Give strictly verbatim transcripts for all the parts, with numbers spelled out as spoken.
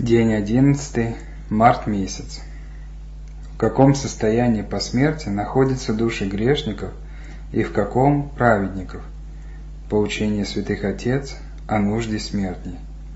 День одиннадцатый, март месяц. В каком состоянии по смерти находятся души грешников и в каком праведников? Поучение святых отец о нужде смертней.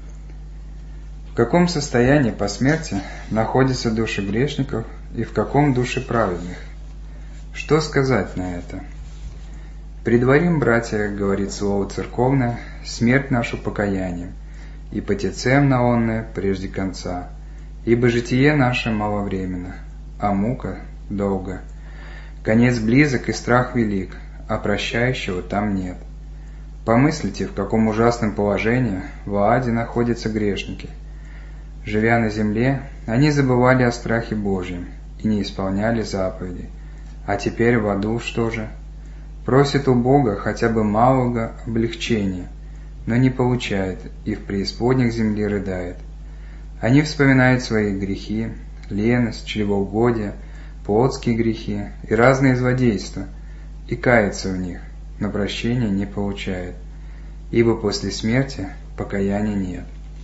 В каком состоянии по смерти находятся души грешников и в каком души праведных? Что сказать на это? «Предварим, братья, — говорит слово церковное, — смерть нашу покаянием, и потецем на онное прежде конца, ибо житие наше маловременно, а мука долго. Конец близок и страх велик, а прощающего там нет. Помыслите, в каком ужасном положении в Ааде находятся грешники. Живя на земле, они забывали о страхе Божьем и не исполняли заповедей. А теперь в аду что же? Просит у Бога хотя бы малого облегчения, но не получает и в преисподнях земли рыдает. Они вспоминают свои грехи, леность, чревоугодие, плотские грехи и разные злодейства, и каются в них, но прощения не получают, ибо после смерти покаяния нет.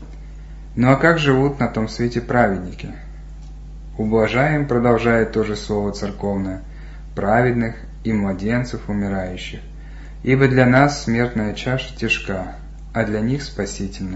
Ну а как живут на том свете праведники? Ублажаем, продолжает то же слово церковное, праведных и младенцев умирающих, ибо для нас смертная чаша тяжка, а для них спасительна.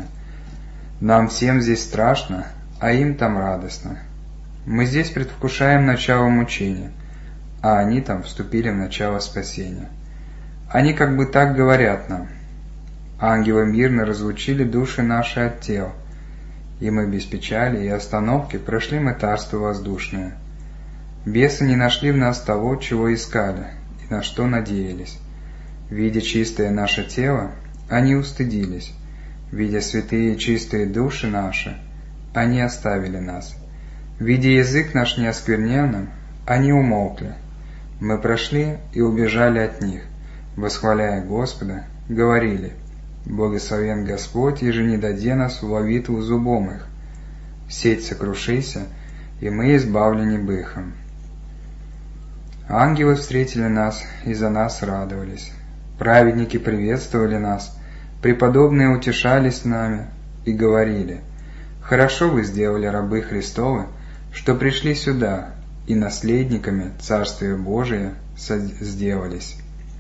Нам всем здесь страшно, а им там радостно. Мы здесь предвкушаем начало мучения, а они там вступили в начало спасения. Они как бы так говорят нам: ангелы мирно разлучили души наши от тел, и мы без печали и остановки прошли мытарство воздушное. Бесы не нашли в нас того, чего искали и на что надеялись. Видя чистое наше тело, они устыдились. Видя святые и чистые души наши, они оставили нас. Видя язык наш неоскверненным, они умолкли. Мы прошли и убежали от них, восхваляя Господа, говорили: «Благословен Господь, еже не даде нас в ловитву зубом их. Сеть сокрушися, и мы избавлены быхом». Ангелы встретили нас и за нас радовались. Праведники приветствовали нас, преподобные утешались нами и говорили: «Хорошо вы сделали, рабы Христовы, что пришли сюда и наследниками Царствия Божия сделались».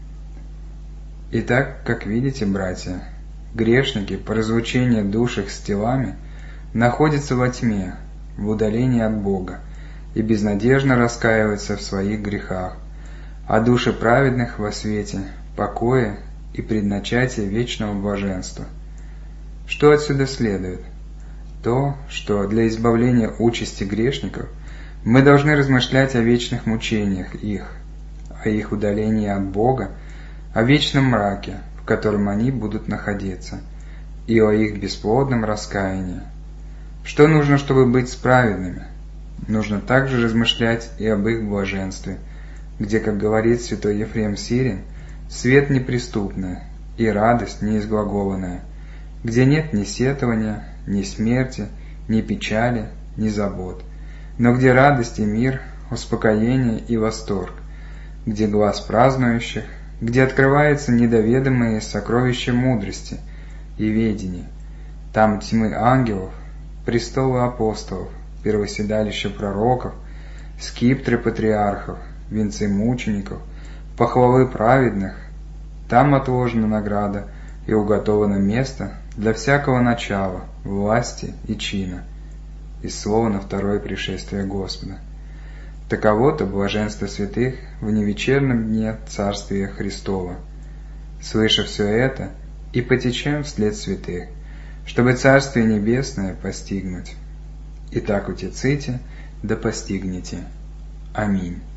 Итак, как видите, братья, грешники по разлучению душ их с телами находятся во тьме, в удалении от Бога, и безнадежно раскаиваются в своих грехах, а души праведных во свете, покое и предначатие вечного блаженства. Что отсюда следует? То, что для избавления участи грешников мы должны размышлять о вечных мучениях их, о их удалении от Бога, о вечном мраке, в котором они будут находиться, и о их бесплодном раскаянии. Что нужно, чтобы быть праведными? Нужно также размышлять и об их блаженстве, где, как говорит святой Ефрем Сирин, свет неприступный и радость неизглаголанная, где нет ни сетования, ни смерти, ни печали, ни забот, но где радость и мир, успокоение и восторг, где глаз празднующих, где открываются недоведомые сокровища мудрости и ведения, там тьмы ангелов, престолы апостолов, первоседалище пророков, скиптры патриархов, венцы мучеников, похвалы праведных, там отложена награда и уготовано место для всякого начала, власти и чина. Из слова на второе пришествие Господа. Таково-то блаженство святых в невечерном дне Царствия Христова. Слыша все это, и потечем вслед святых, чтобы Царствие Небесное постигнуть. Итак, утеците, да постигнете. Аминь.